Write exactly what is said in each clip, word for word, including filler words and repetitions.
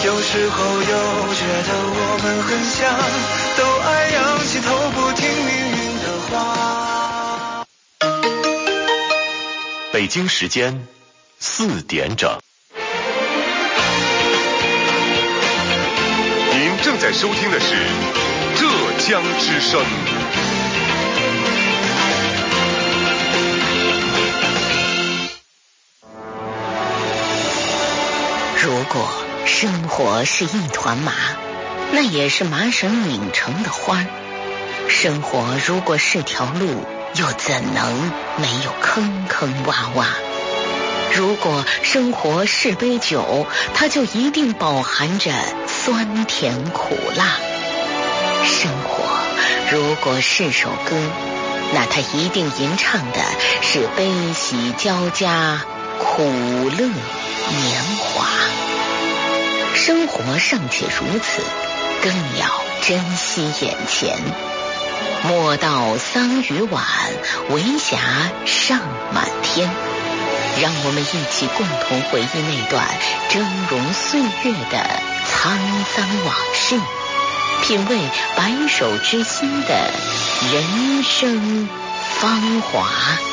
有时候又觉得我们很像，都爱仰起头不听命运的话。 北京时间四点整。 您正在收听的是浙江之声。 如果生活是一团麻，那也是麻绳拧成的花儿。生活如果是条路，又怎能没有坑坑洼洼？如果生活是杯酒，它就一定饱含着酸甜苦辣。生活如果是首歌，那它一定吟唱的是悲喜交加，苦乐年华。生活尚且如此，更要珍惜眼前。莫道桑榆晚，为霞尚满天。让我们一起共同回忆那段峥嵘岁月的沧桑往事，品味白首之心的人生芳华。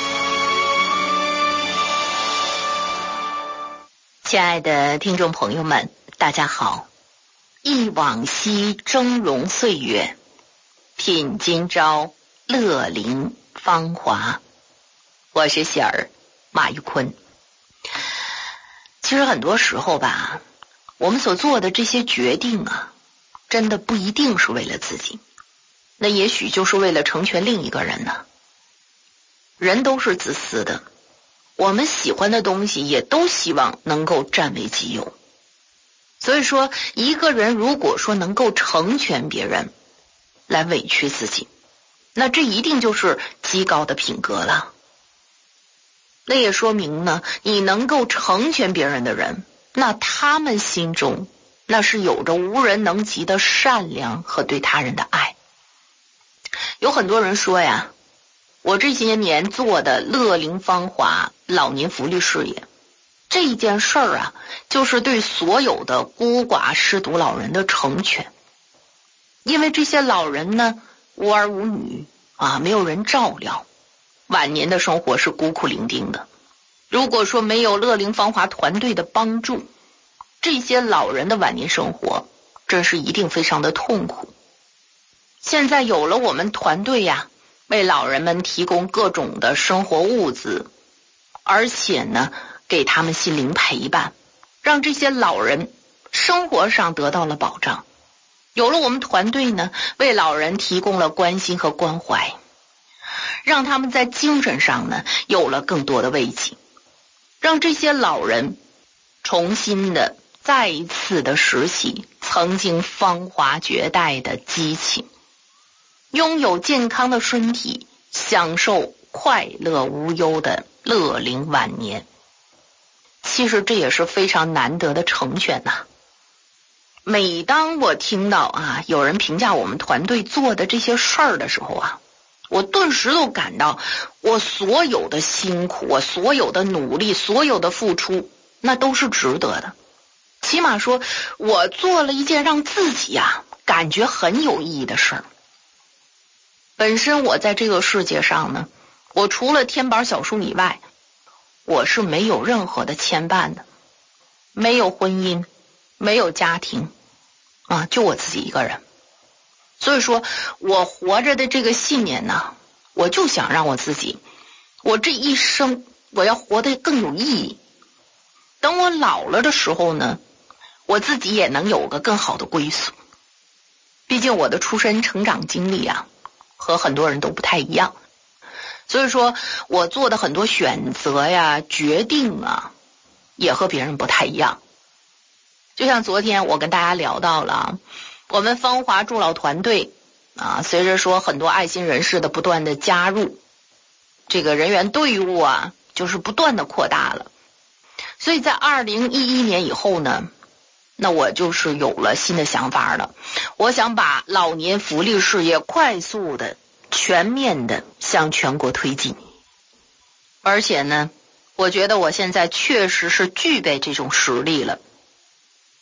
亲爱的听众朋友们，大家好，忆往昔峥嵘岁月，品今朝乐龄芳华。我是喜儿马玉坤。其实很多时候吧，我们所做的这些决定啊，真的不一定是为了自己，那也许就是为了成全另一个人呢。人都是自私的，我们喜欢的东西也都希望能够占为己有。所以说，一个人如果说能够成全别人，来委屈自己，那这一定就是极高的品格了。那也说明呢，你能够成全别人的人，那他们心中那是有着无人能及的善良和对他人的爱。有很多人说呀，我这些年做的乐龄芳华老年福利事业，这一件事儿啊，就是对所有的孤寡失独老人的成全。因为这些老人呢，无儿无女啊，没有人照料，晚年的生活是孤苦伶仃的。如果说没有乐龄芳华团队的帮助，这些老人的晚年生活真是一定非常的痛苦。现在有了我们团队呀，为老人们提供各种的生活物资，而且呢，给他们心灵陪伴，让这些老人生活上得到了保障。有了我们团队呢，为老人提供了关心和关怀，让他们在精神上呢有了更多的慰藉，让这些老人重新的再一次的拾起曾经芳华绝代的激情，拥有健康的身体，享受快乐无忧的乐龄晚年。其实这也是非常难得的成全呐、啊。每当我听到啊有人评价我们团队做的这些事儿的时候啊，我顿时都感到我所有的辛苦，我所有的努力，所有的付出，那都是值得的。起码说我做了一件让自己啊感觉很有意义的事儿。本身我在这个世界上呢，我除了天板小叔以外，我是没有任何的牵绊的，没有婚姻，没有家庭啊，就我自己一个人。所以说我活着的这个信念呢，我就想让我自己，我这一生我要活得更有意义。等我老了的时候呢，我自己也能有个更好的归宿。毕竟我的出身成长经历啊，和很多人都不太一样。所以说我做的很多选择呀、决定啊，也和别人不太一样。就像昨天我跟大家聊到了，我们芳华助老团队啊，随着说很多爱心人士的不断的加入，这个人员队伍啊，就是不断的扩大了。所以在二零一一年以后呢，那我就是有了新的想法了。我想把老年福利事业快速的、全面的向全国推进。而且呢，我觉得我现在确实是具备这种实力了。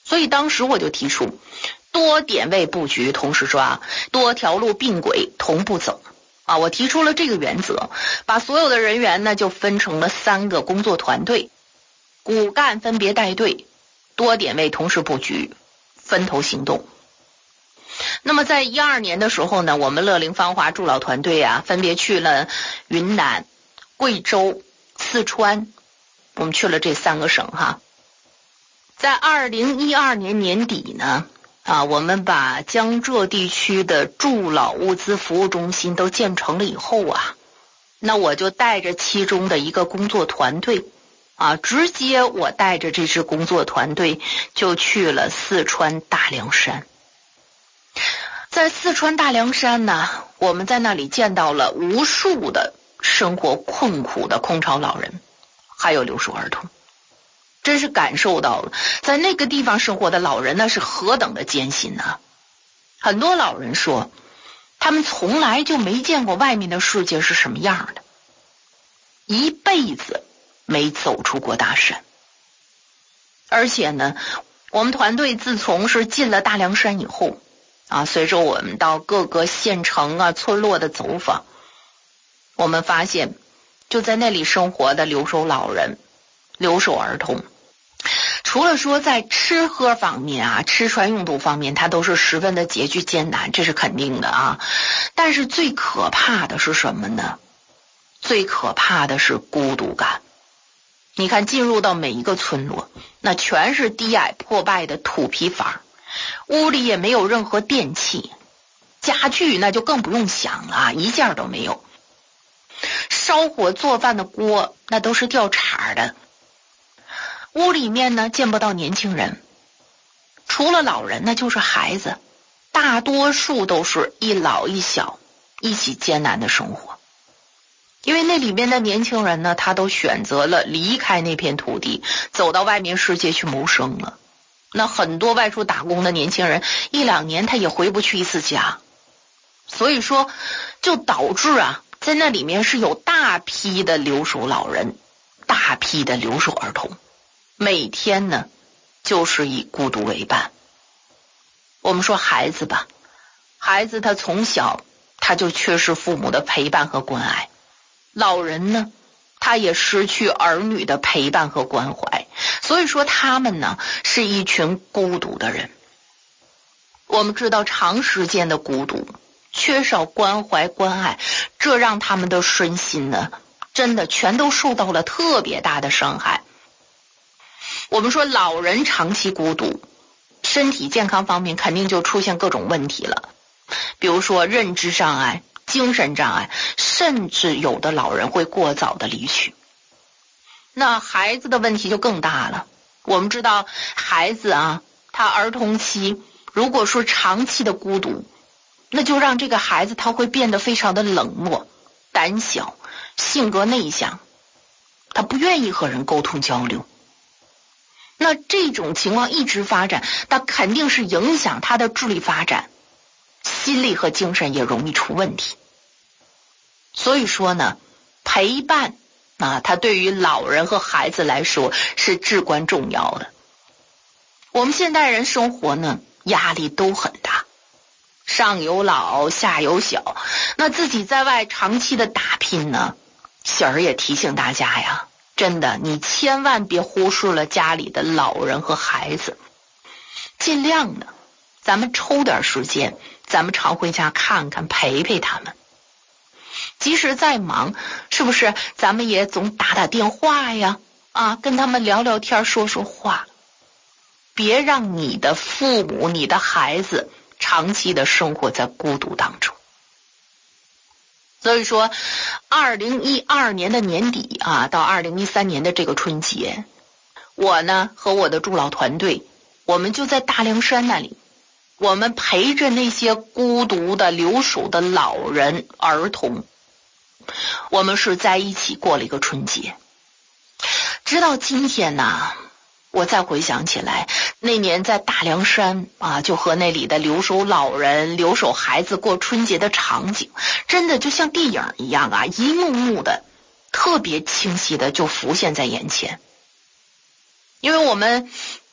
所以当时我就提出多点位布局同时抓，多条路并轨同步走啊，我提出了这个原则，把所有的人员呢就分成了三个工作团队，骨干分别带队，多点位同时布局，分头行动。那么在一二年的时候呢，我们乐龄芳华助老团队啊，分别去了云南、贵州、四川，我们去了这三个省哈。在二零一二年年底呢，啊，我们把江浙地区的助老物资服务中心都建成了以后啊，那我就带着其中的一个工作团队啊，直接我带着这支工作团队就去了四川大凉山。在四川大凉山呢，我们在那里见到了无数的生活困苦的空巢老人，还有留守儿童，真是感受到了在那个地方生活的老人那是何等的艰辛啊！很多老人说，他们从来就没见过外面的世界是什么样的，一辈子没走出过大山。而且呢，我们团队自从是进了大凉山以后啊，随着我们到各个县城啊、村落的走访，我们发现就在那里生活的留守老人、留守儿童，除了说在吃喝方面啊、吃穿用度方面，他都是十分的拮据艰难，这是肯定的啊。但是最可怕的是什么呢？最可怕的是孤独感。你看，进入到每一个村落，那全是低矮破败的土坯房，屋里也没有任何电器，家具那就更不用想了啊，一件都没有。烧火做饭的锅那都是掉茬的。屋里面呢见不到年轻人，除了老人那就是孩子，大多数都是一老一小一起艰难的生活。因为那里面的年轻人呢，他都选择了离开那片土地，走到外面世界去谋生了。那很多外出打工的年轻人，一两年他也回不去一次家，所以说就导致啊，在那里面是有大批的留守老人，大批的留守儿童，每天呢就是以孤独为伴。我们说孩子吧，孩子他从小他就缺失父母的陪伴和关爱，老人呢他也失去儿女的陪伴和关怀，所以说他们呢是一群孤独的人。我们知道长时间的孤独，缺少关怀关爱，这让他们的身心呢真的全都受到了特别大的伤害。我们说老人长期孤独，身体健康方面肯定就出现各种问题了，比如说认知障碍、精神障碍，甚至有的老人会过早的离去。那孩子的问题就更大了。我们知道孩子啊，他儿童期如果说长期的孤独，那就让这个孩子他会变得非常的冷漠、胆小、性格内向，他不愿意和人沟通交流。那这种情况一直发展，那肯定是影响他的智力发展，心理和精神也容易出问题。所以说呢，陪伴啊，它对于老人和孩子来说是至关重要的。我们现代人生活呢，压力都很大，上有老下有小，那自己在外长期的打拼呢，喜儿也提醒大家呀，真的你千万别忽视了家里的老人和孩子，尽量的咱们抽点时间，咱们常回家看看，陪陪他们。即使再忙，是不是咱们也总打打电话呀，啊，跟他们聊聊天，说说话，别让你的父母、你的孩子长期的生活在孤独当中。所以说二零一二年的年底啊，到二零一三年的这个春节，我呢和我的助老团队，我们就在大凉山那里，我们陪着那些孤独的留守的老人儿童，我们是在一起过了一个春节。直到今天呢，我再回想起来，那年在大凉山啊，就和那里的留守老人、留守孩子过春节的场景，真的就像电影一样啊，一幕幕的特别清晰的就浮现在眼前。因为我们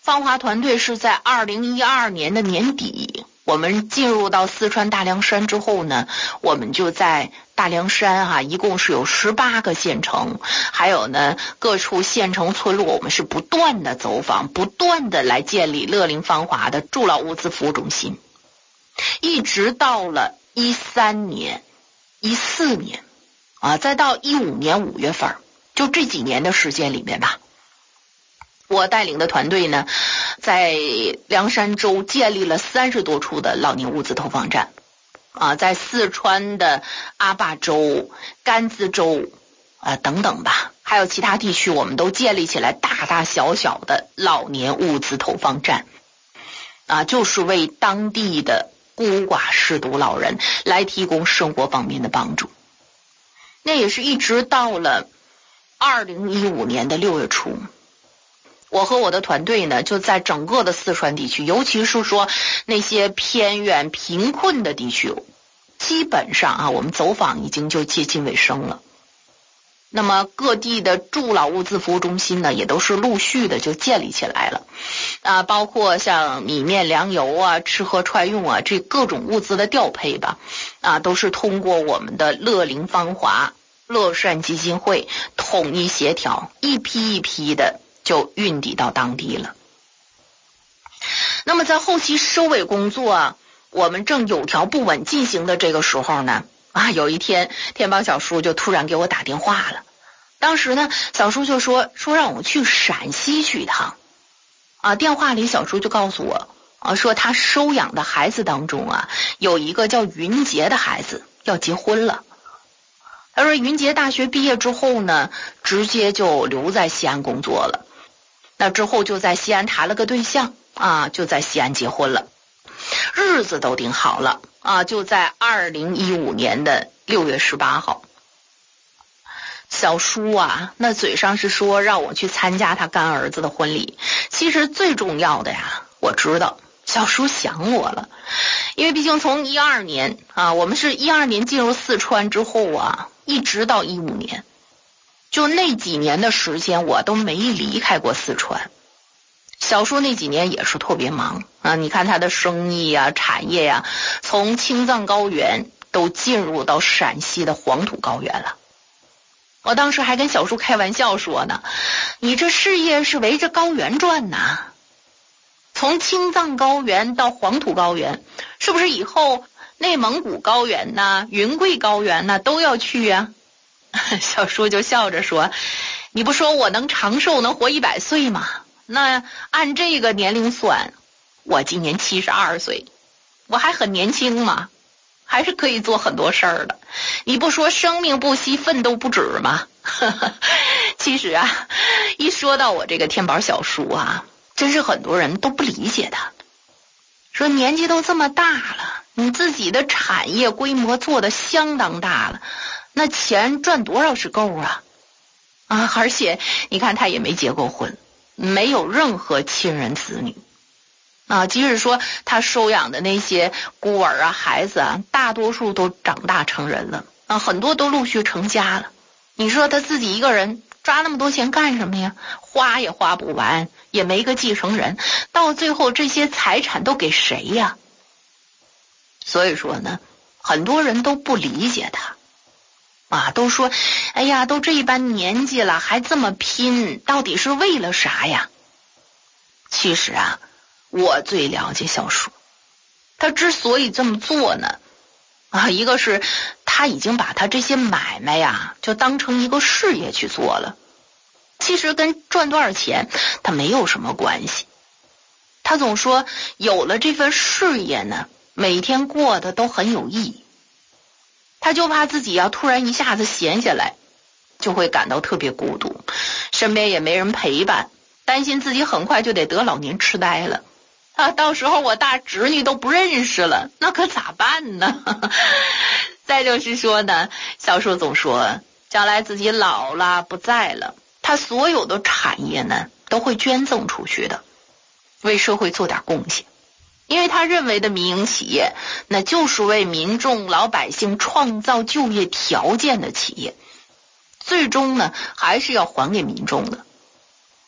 芳华团队是在二零一二年的年底，我们进入到四川大凉山之后呢，我们就在大凉山啊，一共是有十八个县城，还有呢各处县城村落，我们是不断的走访，不断的来建立乐龄芳华的助老物资服务中心，一直到了一三年、一四年啊，再到一五年五月份，就这几年的时间里面吧。我带领的团队呢，在凉山州建立了三十多处的老年物资投放站，啊，在四川的阿坝州、甘孜州啊等等吧，还有其他地区，我们都建立起来大大小小的老年物资投放站，啊，就是为当地的孤寡失独老人来提供生活方面的帮助。那也是一直到了二零一五年的六月初。我和我的团队呢，就在整个的四川地区，尤其是说那些偏远贫困的地区，基本上啊，我们走访已经就接近尾声了。那么各地的助老物资服务中心呢，也都是陆续的就建立起来了啊，包括像米面粮油啊、吃喝穿用啊，这各种物资的调配吧，啊，都是通过我们的乐龄芳华、乐善基金会统一协调，一批一批的就运抵到当地了。那么在后期收尾工作啊，我们正有条不紊进行的这个时候呢，啊，有一天天宝小叔就突然给我打电话了。当时呢，小叔就说说让我去陕西去一趟。啊，电话里小叔就告诉我，啊，说他收养的孩子当中啊，有一个叫云杰的孩子要结婚了。他说云杰大学毕业之后呢，直接就留在西安工作了。那之后就在西安谈了个对象啊，就在西安结婚了，日子都定好了啊，就在二零一五年的六月十八号。小叔啊，那嘴上是说让我去参加他干儿子的婚礼，其实最重要的呀，我知道小叔想我了，因为毕竟从一二年啊，我们是一二年进入四川之后啊，一直到一五年。就那几年的时间，我都没离开过四川。小叔那几年也是特别忙啊，你看他的生意啊、产业呀、啊，从青藏高原都进入到陕西的黄土高原了。我当时还跟小叔开玩笑说呢，你这事业是围着高原转呐，从青藏高原到黄土高原，是不是以后内蒙古高原呐、云贵高原呐都要去啊？小叔就笑着说，你不说我能长寿能活一百岁吗？那按这个年龄算，我今年七十二岁，我还很年轻嘛，还是可以做很多事儿的。你不说生命不息奋斗不止吗？其实啊，一说到我这个天宝小叔啊，真是很多人都不理解他，说年纪都这么大了，你自己的产业规模做得相当大了，那钱赚多少是够啊？啊，而且你看他也没结过婚，没有任何亲人子女啊。即使说他收养的那些孤儿啊、孩子啊，大多数都长大成人了啊，很多都陆续成家了。你说他自己一个人抓那么多钱干什么呀？花也花不完，也没个继承人，到最后这些财产都给谁呀？所以说呢，很多人都不理解他。啊，都说，哎呀，都这一般年纪了，还这么拼，到底是为了啥呀？其实啊，我最了解小叔，他之所以这么做呢，啊，一个是他已经把他这些买卖呀，就当成一个事业去做了。其实跟赚多少钱他没有什么关系。他总说，有了这份事业呢，每天过得都很有意义。他就怕自己要突然一下子闲下来，就会感到特别孤独，身边也没人陪伴，担心自己很快就得得老年痴呆了啊！到时候我大侄女都不认识了，那可咋办呢？再就是说呢，小叔总说，将来自己老了不在了，他所有的产业呢都会捐赠出去的，为社会做点贡献。因为他认为的民营企业，那就是为民众老百姓创造就业条件的企业，最终呢还是要还给民众的。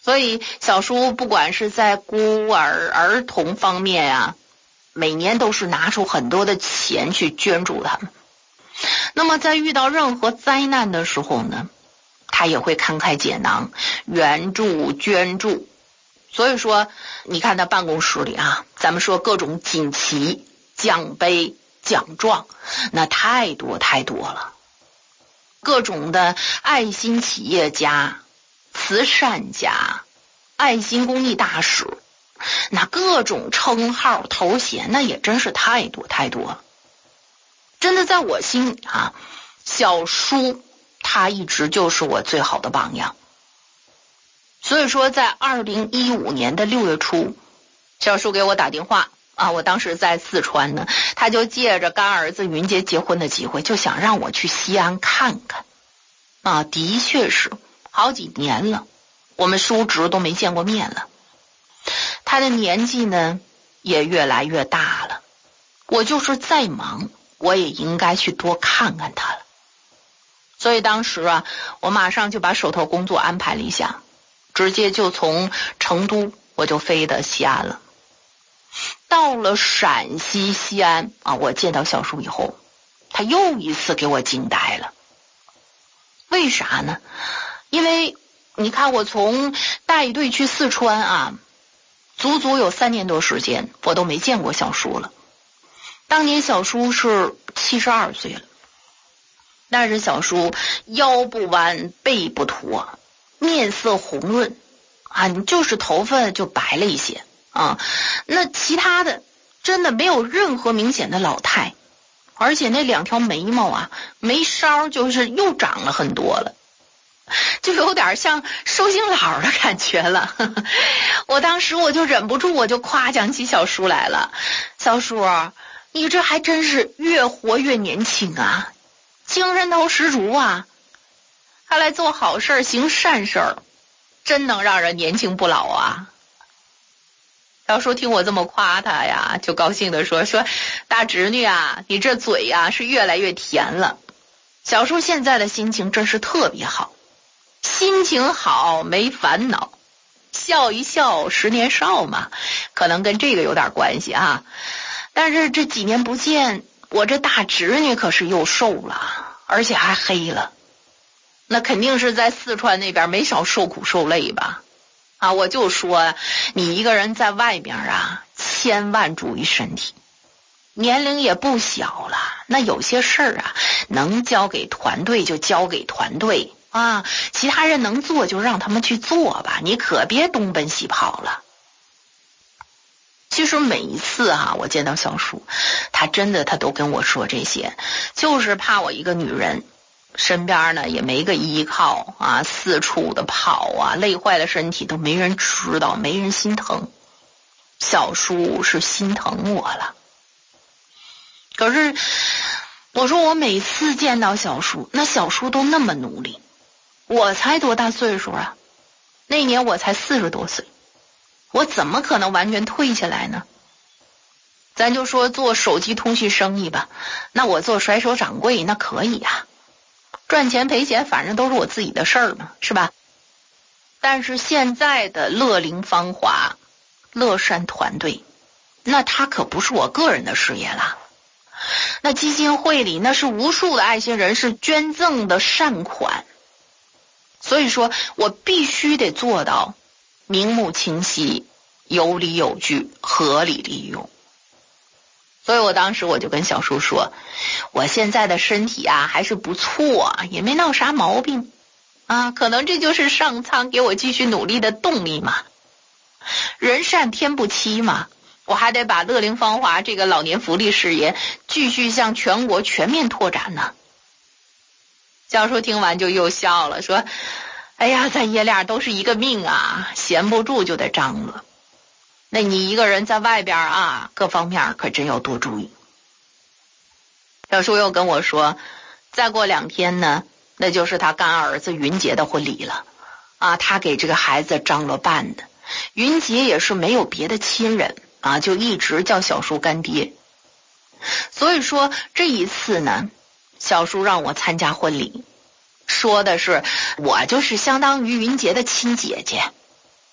所以小叔不管是在孤儿儿童方面啊，每年都是拿出很多的钱去捐助他们。那么在遇到任何灾难的时候呢，他也会慷慨解囊，援助捐助。所以说你看他办公室里啊，咱们说各种锦旗、奖杯、奖状，那太多太多了。各种的爱心企业家、慈善家、爱心公益大使，那各种称号头衔，那也真是太多太多了。真的在我心里啊，小叔他一直就是我最好的榜样。所以说在二零一五年的六月初，小叔给我打电话啊，我当时在四川呢，他就借着干儿子云杰结婚的机会，就想让我去西安看看啊。的确是好几年了，我们叔侄都没见过面了，他的年纪呢也越来越大了，我就是再忙我也应该去多看看他了。所以当时啊，我马上就把手头工作安排了一下，直接就从成都我就飞到西安了。到了陕西西安啊，我见到小叔以后，他又一次给我惊呆了。为啥呢？因为你看我从带队去四川啊，足足有三年多时间，我都没见过小叔了。当年小叔是七十二岁了，但是小叔腰不弯背不驼，面色红润啊，就是头发就白了一些啊，那其他的真的没有任何明显的老态，而且那两条眉毛啊，眉梢就是又长了很多了，就有点像寿星老的感觉了。我当时我就忍不住我就夸奖起小叔来了，小叔你这还真是越活越年轻啊，精神头十足啊，看来做好事行善事真能让人年轻不老啊。小叔听我这么夸他呀，就高兴地说说大侄女啊，你这嘴呀是越来越甜了。小叔现在的心情真是特别好，心情好没烦恼，笑一笑十年少嘛，可能跟这个有点关系啊。但是这几年不见，我这大侄女可是又瘦了，而且还黑了，那肯定是在四川那边没少受苦受累吧。啊，我就说你一个人在外边啊，千万注意身体，年龄也不小了，那有些事儿啊，能交给团队就交给团队啊，其他人能做就让他们去做吧，你可别东奔西跑了。其实每一次啊，我见到小叔，他真的他都跟我说这些，就是怕我一个女人身边呢也没个依靠啊，四处的跑啊，累坏了身体都没人知道，没人心疼。小叔是心疼我了，可是我说我每次见到小叔，那小叔都那么努力，我才多大岁数啊？那年我才四十多岁，我怎么可能完全退下来呢？咱就说做手机通讯生意吧，那我做甩手掌柜那可以啊，赚钱赔钱反正都是我自己的事儿嘛，是吧？但是现在的乐龄芳华乐善团队，那它可不是我个人的事业了，那基金会里那是无数的爱心人士捐赠的善款，所以说我必须得做到明目清晰，有理有据，合理利用。所以我当时我就跟小叔说，我现在的身体啊还是不错，也没闹啥毛病啊，可能这就是上苍给我继续努力的动力嘛。人善天不欺嘛，我还得把乐龄芳华这个老年福利事业继续向全国全面拓展呢。小叔听完就又笑了，说哎呀，咱爷俩都是一个命啊，闲不住就得张罗。那你一个人在外边啊，各方面可真要多注意。小叔又跟我说，再过两天呢，那就是他干儿子云杰的婚礼了啊，他给这个孩子张罗办的。云杰也是没有别的亲人啊，就一直叫小叔干爹。所以说这一次呢，小叔让我参加婚礼，说的是我就是相当于云杰的亲姐姐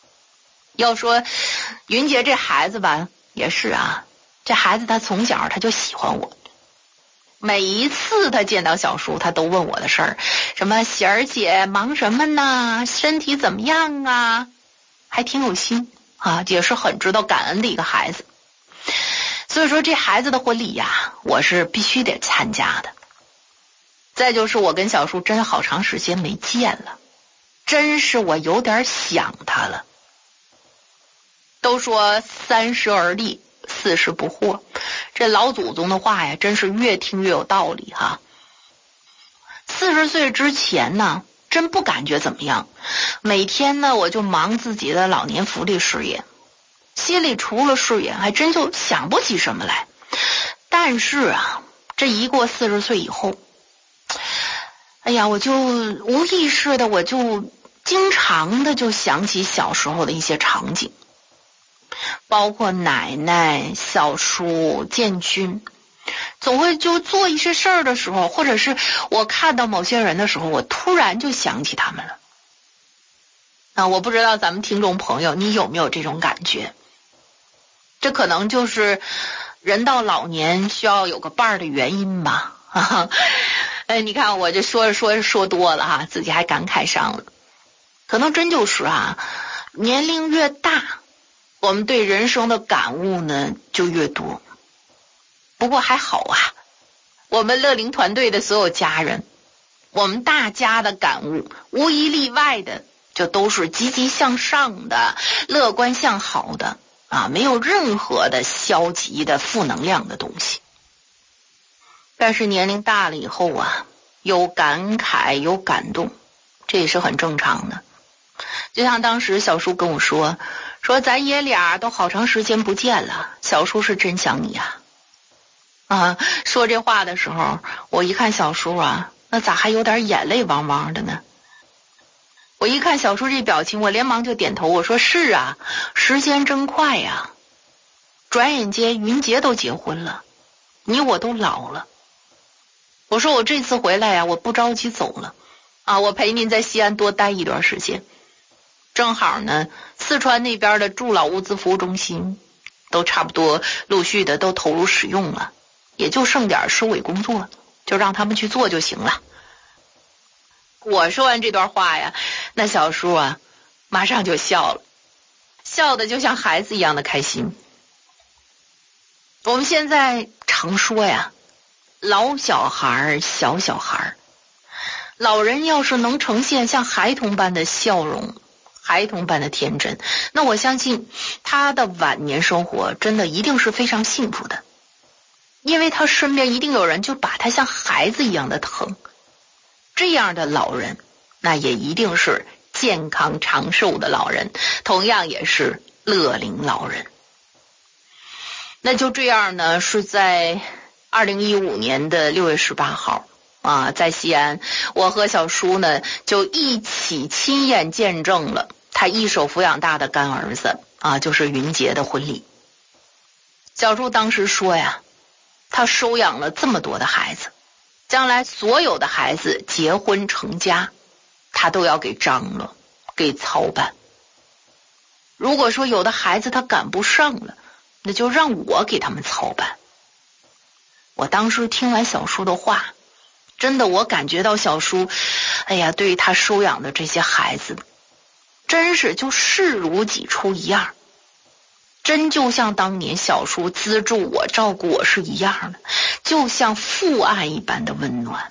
要说云杰这孩子吧，也是啊，这孩子他从小他就喜欢我，每一次他见到小叔他都问我的事儿，什么喜儿姐忙什么呢，身体怎么样啊，还挺有心啊，也是很知道感恩的一个孩子。所以说这孩子的婚礼呀，我是必须得参加的。再就是我跟小叔真好长时间没见了，真是我有点想他了。都说三十而立，四十不惑，这老祖宗的话呀，真是越听越有道理哈。四十岁之前呢，真不感觉怎么样，每天呢我就忙自己的老年福利事业，心里除了事业还真就想不起什么来。但是啊，这一过四十岁以后，哎呀，我就无意识的我就经常的就想起小时候的一些场景，包括奶奶、小叔、建军，总会就做一些事儿的时候，或者是我看到某些人的时候，我突然就想起他们了。啊，我不知道咱们听众朋友你有没有这种感觉？这可能就是人到老年需要有个伴儿的原因吧。啊，哎，你看我这说着说着说多了哈，自己还感慨上了。可能真就是啊，年龄越大，我们对人生的感悟呢就越多。不过还好啊，我们乐龄团队的所有家人，我们大家的感悟无一例外的就都是积极向上的、乐观向好的啊，没有任何的消极的负能量的东西。但是年龄大了以后啊，有感慨有感动，这也是很正常的。就像当时小叔跟我说说咱爷俩都好长时间不见了，小叔是真想你啊。啊，说这话的时候，我一看小叔啊，那咋还有点眼泪汪汪的呢？我一看小叔这表情，我连忙就点头，我说是啊，时间真快呀，转眼间云杰都结婚了，你我都老了。我说我这次回来呀，我不着急走了啊，我陪您在西安多待一段时间。正好呢，四川那边的助老物资服务中心都差不多陆续的都投入使用了，也就剩点收尾工作，就让他们去做就行了。我说完这段话呀，那小叔啊马上就笑了，笑的就像孩子一样的开心。我们现在常说呀，老小孩小小孩，老人要是能呈现像孩童般的笑容，孩童般的天真，那我相信他的晚年生活真的一定是非常幸福的，因为他身边一定有人就把他像孩子一样的疼。这样的老人，那也一定是健康长寿的老人，同样也是乐龄老人。那就这样呢，是在二零一五年的六月十八号啊，在西安，我和小叔呢就一起亲眼见证了他一手抚养大的干儿子啊，就是云杰的婚礼。小叔当时说呀，他收养了这么多的孩子，将来所有的孩子结婚成家，他都要给张罗给操办。如果说有的孩子他赶不上了，那就让我给他们操办。我当时听完小叔的话，真的我感觉到小叔哎呀，对于他收养的这些孩子真是就视如己出一样，真就像当年小叔资助我照顾我是一样的，就像父爱一般的温暖。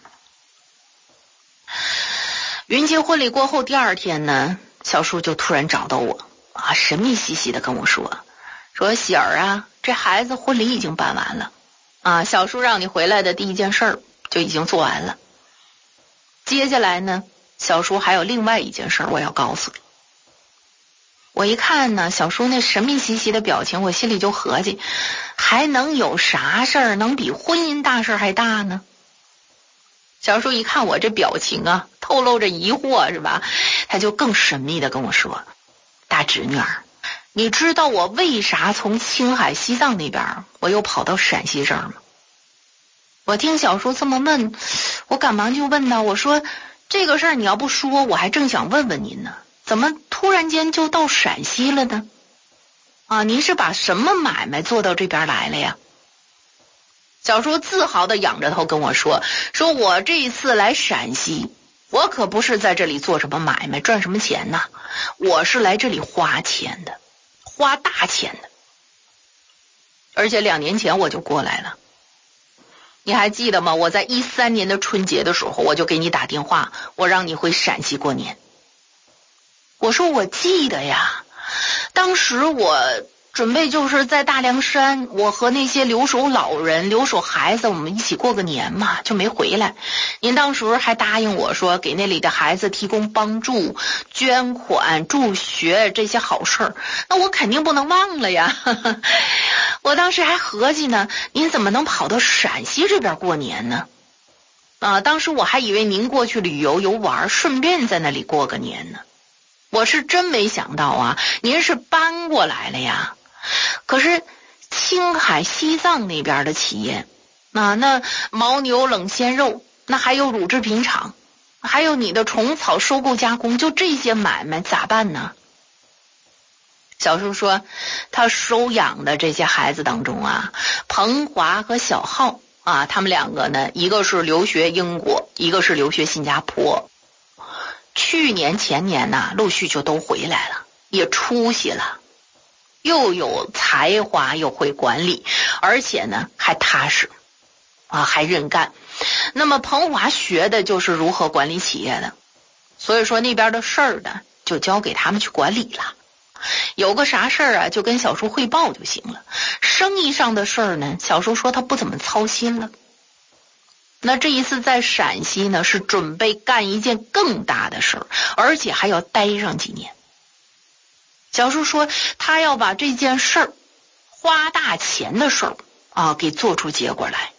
云杰婚礼过后第二天呢，小叔就突然找到我啊，神秘兮兮的跟我说说喜儿啊，这孩子婚礼已经办完了啊，小叔让你回来的第一件事儿就已经做完了。接下来呢，小叔还有另外一件事我要告诉你。我一看呢，小叔那神秘兮兮的表情，我心里就合计，还能有啥事儿能比婚姻大事还大呢？小叔一看我这表情啊，透露着疑惑是吧，他就更神秘的跟我说，大侄女儿，你知道我为啥从青海西藏那边我又跑到陕西这儿吗？我听小叔这么问，我赶忙就问他，我说这个事儿你要不说，我还正想问问您呢，怎么突然间就到陕西了呢？ 啊，您是把什么买卖做到这边来了呀？小叔自豪地仰着头跟我说，说我这一次来陕西，我可不是在这里做什么买卖赚什么钱呐，我是来这里花钱的，花大钱的。而且两年前我就过来了，你还记得吗？我在一三年的春节的时候，我就给你打电话，我让你回陕西过年。我说我记得呀，当时我准备就是在大凉山，我和那些留守老人、留守孩子，我们一起过个年嘛，就没回来。您当时还答应我说，给那里的孩子提供帮助、捐款、助学这些好事儿，那我肯定不能忘了呀。我当时还合计呢，您怎么能跑到陕西这边过年呢？啊，当时我还以为您过去旅游游玩，顺便在那里过个年呢。我是真没想到啊，您是搬过来了呀。可是青海西藏那边的企业啊，那牦牛冷鲜肉，那还有乳制品厂，还有你的虫草收购加工，就这些买卖咋办呢？小叔说，他收养的这些孩子当中啊，彭华和小浩啊，他们两个呢，一个是留学英国，一个是留学新加坡。去年前年呢、啊，陆续就都回来了，也出息了，又有才华，又会管理，而且呢还踏实啊，还认干。那么彭华学的就是如何管理企业的，所以说那边的事儿呢就交给他们去管理了。有个啥事儿啊，就跟小叔汇报就行了。生意上的事儿呢，小叔说他不怎么操心了。那这一次在陕西呢，是准备干一件更大的事儿，而且还要待上几年。小叔说他要把这件事儿，花大钱的事儿啊，给做出结果来。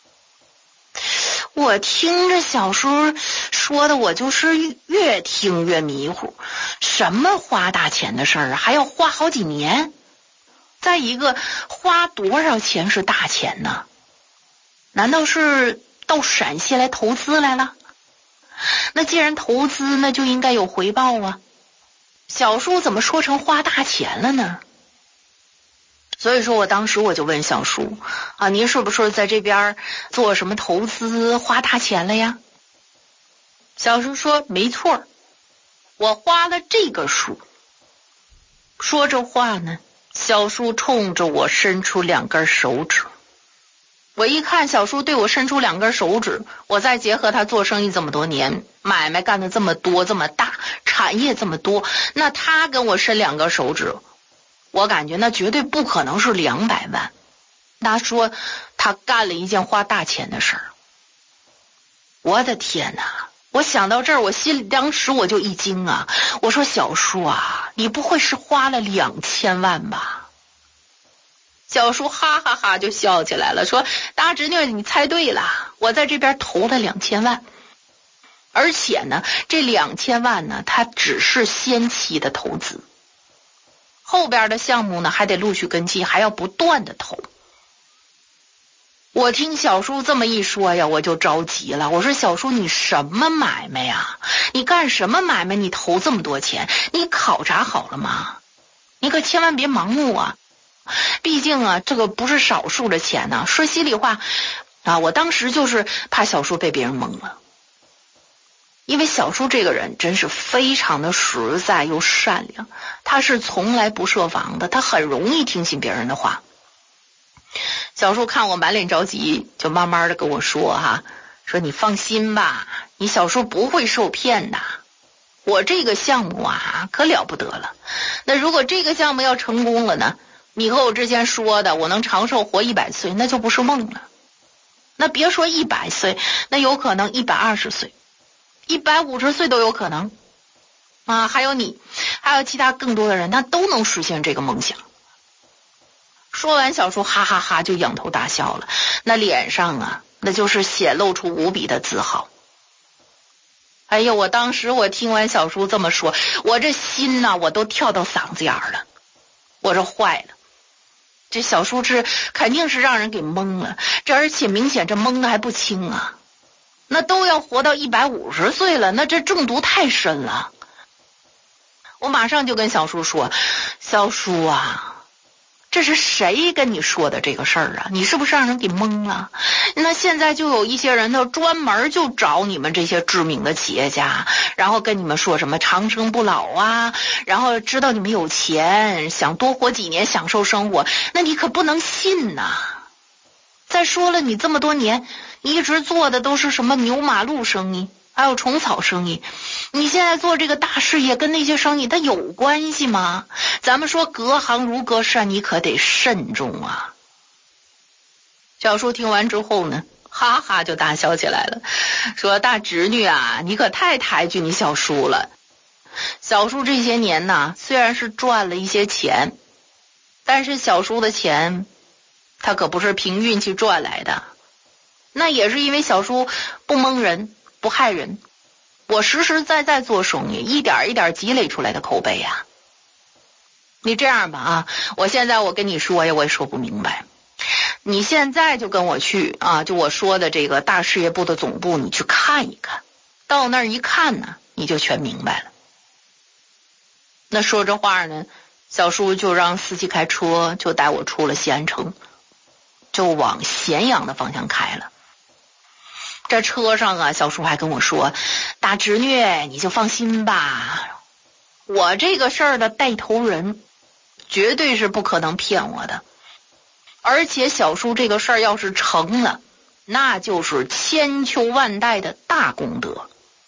我听着小叔说的，我就是越听越迷糊。什么花大钱的事儿啊，还要花好几年？再一个，花多少钱是大钱呢？难道是到陕西来投资来了？那既然投资，那就应该有回报啊。小叔怎么说成花大钱了呢？所以说我当时我就问小叔啊，您是不是在这边做什么投资花大钱了呀？小叔说没错，我花了这个数。说这话呢，小叔冲着我伸出两根手指。我一看小叔对我伸出两根手指，我再结合他做生意这么多年，买卖干的这么多这么大，产业这么多，那他跟我伸两根手指，我感觉那绝对不可能是两百万。他说他干了一件花大钱的事儿。我的天哪！我想到这儿，我心里当时我就一惊啊！我说小叔啊，你不会是花了两千万吧？小叔哈哈哈就笑起来了，说大侄女你猜对了，我在这边投了两千万，而且呢这两千万呢它只是先期的投资，后边的项目呢还得陆续跟进，还要不断的投。我听小叔这么一说呀，我就着急了。我说小叔你什么买卖呀？你干什么买卖？你投这么多钱，你考察好了吗？你可千万别盲目啊！毕竟啊，这个不是少数的钱呢。说心里话啊，我当时就是怕小叔被别人蒙了，因为小叔这个人真是非常的实在又善良，他是从来不设防的，他很容易听信别人的话。小叔看我满脸着急，就慢慢的跟我说哈，说你放心吧，你小叔不会受骗的。我这个项目啊可了不得了，那如果这个项目要成功了呢，你和我之前说的我能长寿活一百岁，那就不是梦了。那别说一百岁，那有可能一百二十岁，一百五十岁都有可能啊！还有你，还有其他更多的人，那都能实现这个梦想。说完，小叔哈哈哈就仰头大笑了，那脸上啊，那就是显露出无比的自豪。哎呀，我当时我听完小叔这么说，我这心呐、啊，我都跳到嗓子眼儿了。我说坏了，这小叔这肯定是让人给蒙了，这而且明显这蒙的还不轻啊。那都要活到一百五十岁了，那这中毒太深了。我马上就跟小叔说，小叔啊， 这是谁跟你说的这个事儿啊？你是不是让人给蒙了？那现在就有一些人呢，专门就找你们这些知名的企业家，然后跟你们说什么长生不老啊，然后知道你们有钱，想多活几年享受生活，那你可不能信呐。再说了，你这么多年你一直做的都是什么牛马鹿生意，还有虫草生意，你现在做这个大事业跟那些生意它有关系吗？咱们说隔行如隔山，你可得慎重啊。小叔听完之后呢，哈哈就大笑起来了，说大侄女啊，你可太抬举你小叔了。小叔这些年呢，虽然是赚了一些钱，但是小叔的钱他可不是凭运气赚来的，那也是因为小叔不蒙人不害人，我实实在在做生意，一点一点积累出来的口碑呀。你这样吧啊，我现在我跟你说呀，我也说不明白。你现在就跟我去啊，就我说的这个大事业部的总部，你去看一看。到那儿一看呢，你就全明白了。那说这话呢，小叔就让司机开车，就带我出了西安城，就往咸阳的方向开了。这车上啊，小叔还跟我说，大侄女你就放心吧，我这个事儿的带头人绝对是不可能骗我的，而且小叔这个事儿要是成了，那就是千秋万代的大功德。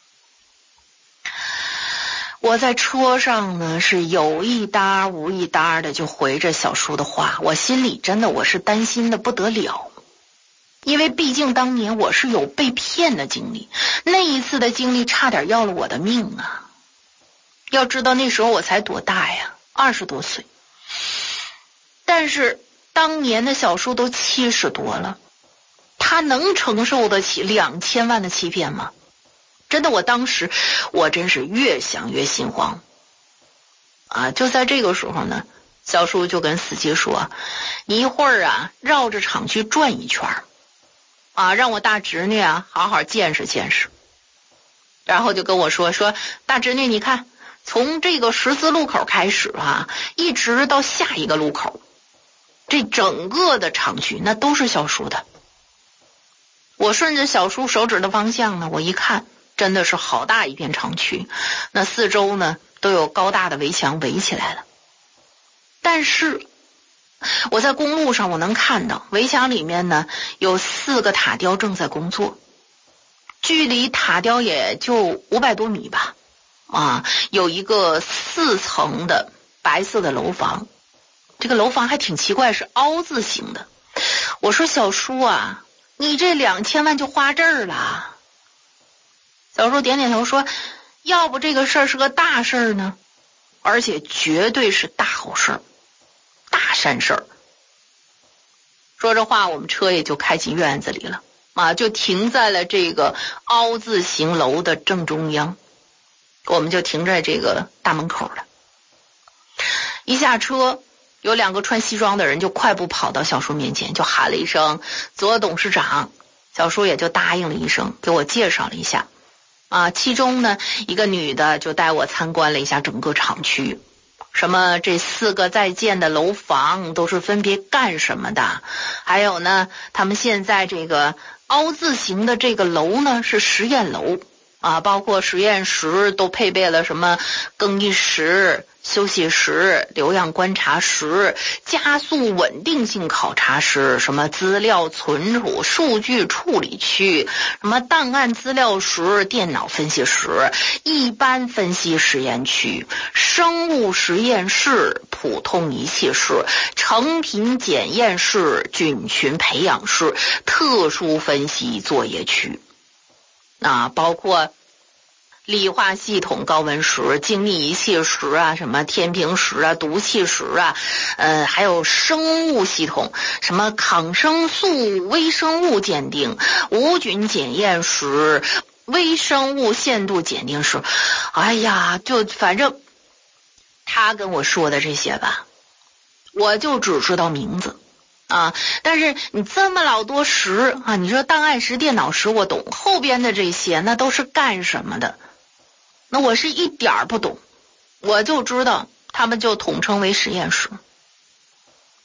我在车上呢，是有一搭无一搭的就回着小叔的话，我心里真的我是担心的不得了。因为毕竟当年我是有被骗的经历，那一次的经历差点要了我的命啊！要知道那时候我才多大呀，二十多岁。但是当年的小叔都七十多了，他能承受得起两千万的欺骗吗？真的，我当时我真是越想越心慌啊！就在这个时候呢，小叔就跟司机说：“你一会儿啊，绕着厂区转一圈。”啊，让我大侄女啊好好见识见识。然后就跟我说说，大侄女你看，从这个十字路口开始啊，一直到下一个路口，这整个的厂区那都是小叔的。我顺着小叔手指的方向呢，我一看，真的是好大一片厂区，那四周呢都有高大的围墙围起来了。但是我在公路上我能看到围墙里面呢有四个塔吊正在工作，距离塔吊也就五百多米吧。啊，有一个四层的白色的楼房，这个楼房还挺奇怪，是凹字形的。我说小叔啊，你这两千万就花这儿了。小叔点点头说，要不这个事儿是个大事儿呢，而且绝对是大好事，大善事儿。说这话，我们车也就开进院子里了啊，就停在了这个凹字形楼的正中央，我们就停在这个大门口了。一下车，有两个穿西装的人就快步跑到小叔面前，就喊了一声左董事长。小叔也就答应了一声，给我介绍了一下啊。其中呢，一个女的就带我参观了一下整个厂区，什么这四个在建的楼房都是分别干什么的，还有呢，他们现在这个凹字形的这个楼呢是实验楼啊，包括实验室都配备了什么更衣室、休息室、流样观察室、加速稳定性考察室，什么资料存储、数据处理区，什么档案资料室、电脑分析室、一般分析实验区、生物实验室、普通仪器室、成品检验室、菌群培养室、特殊分析作业区啊，包括理化系统高温室、精密仪器室啊，什么天平室啊、毒气室啊，呃，还有生物系统，什么抗生素微生物鉴定、无菌检验室、微生物限度检定室。哎呀，就反正他跟我说的这些吧，我就只知道名字啊，但是你这么老多室啊，你说档案室、电脑室我懂，后边的这些那都是干什么的？那我是一点儿不懂，我就知道他们就统称为实验室。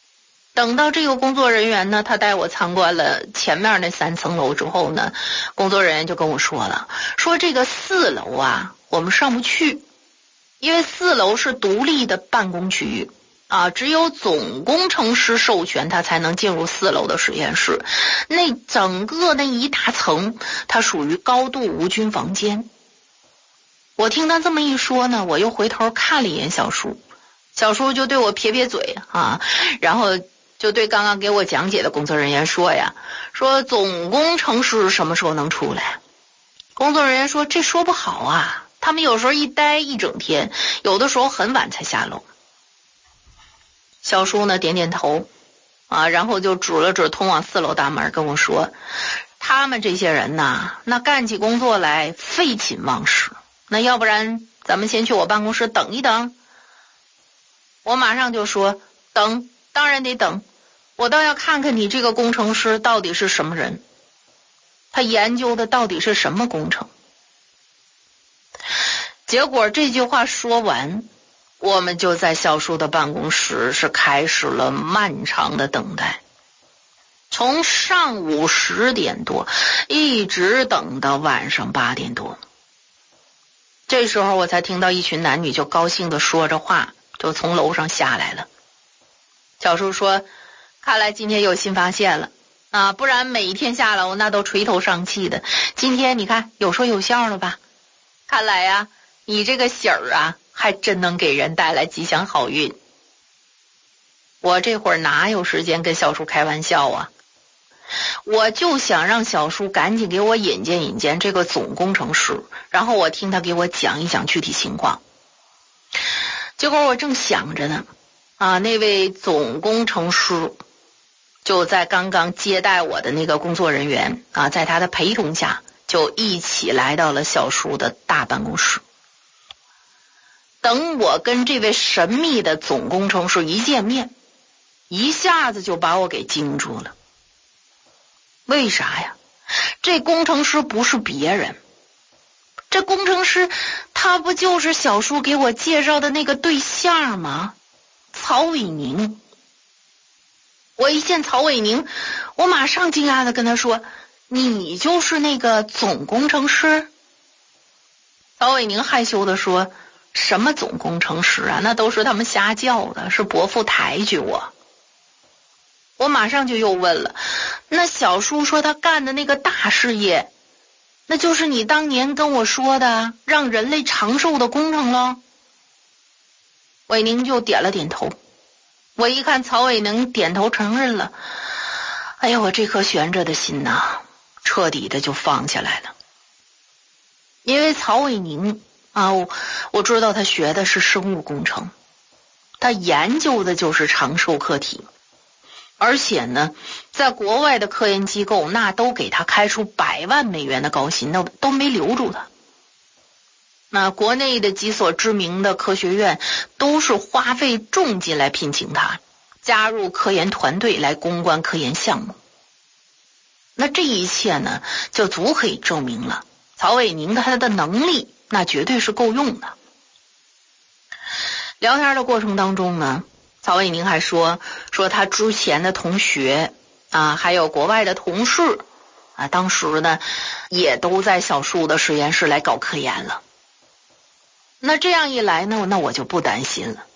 等到这个工作人员呢，他带我参观了前面那三层楼之后呢，工作人员就跟我说了，说这个四楼啊，我们上不去，因为四楼是独立的办公区域啊，只有总工程师授权他才能进入四楼的实验室。那整个那一大层，它属于高度无菌房间。我听他这么一说呢，我又回头看了一眼小叔，小叔就对我撇撇嘴啊，然后就对刚刚给我讲解的工作人员说呀，说总工程师什么时候能出来？工作人员说这说不好啊，他们有时候一待一整天，有的时候很晚才下楼。小叔呢点点头啊，然后就指了指通往四楼大门跟我说，他们这些人呐，那干起工作来废寝忘食，那要不然咱们先去我办公室等一等。我马上就说等，当然得等，我倒要看看你这个工程师到底是什么人，他研究的到底是什么工程。结果这句话说完，我们就在小叔的办公室是开始了漫长的等待，从上午十点多一直等到晚上八点多。这时候我才听到一群男女就高兴地说着话，就从楼上下来了。小叔说，看来今天有新发现了啊，不然每一天下楼那都垂头丧气的，今天你看有说有笑了吧？看来呀，你这个喜儿啊还真能给人带来吉祥好运。我这会儿哪有时间跟小叔开玩笑啊，我就想让小叔赶紧给我引荐引荐这个总工程师，然后我听他给我讲一讲具体情况。结果我正想着呢啊，那位总工程师就在刚刚接待我的那个工作人员啊，在他的陪同下就一起来到了小叔的大办公室。等我跟这位神秘的总工程师一见面，一下子就把我给惊住了。为啥呀？这工程师不是别人，这工程师他不就是小叔给我介绍的那个对象吗？曹伟宁。我一见曹伟宁，我马上惊讶的跟他说，你就是那个总工程师？曹伟宁害羞的说，什么总工程师啊，那都是他们瞎叫的，是伯父抬举我。我马上就又问了，那小叔说他干的那个大事业，那就是你当年跟我说的让人类长寿的工程咯？伟宁就点了点头。我一看曹伟宁点头承认了，哎呀，我这颗悬着的心呐，彻底的就放下来了。因为曹伟宁啊，我, 我知道他学的是生物工程，他研究的就是长寿课题，而且呢，在国外的科研机构那都给他开出百万美元的高薪，那都没留住他。那国内的几所知名的科学院都是花费重金来聘请他，加入科研团队来攻关科研项目。那这一切呢，就足可以证明了曹伟宁的他的能力那绝对是够用的。聊天的过程当中呢，曹伟宁还说说他之前的同学啊，还有国外的同事啊，当时呢也都在小树的实验室来搞科研了。那这样一来呢，那我就不担心了。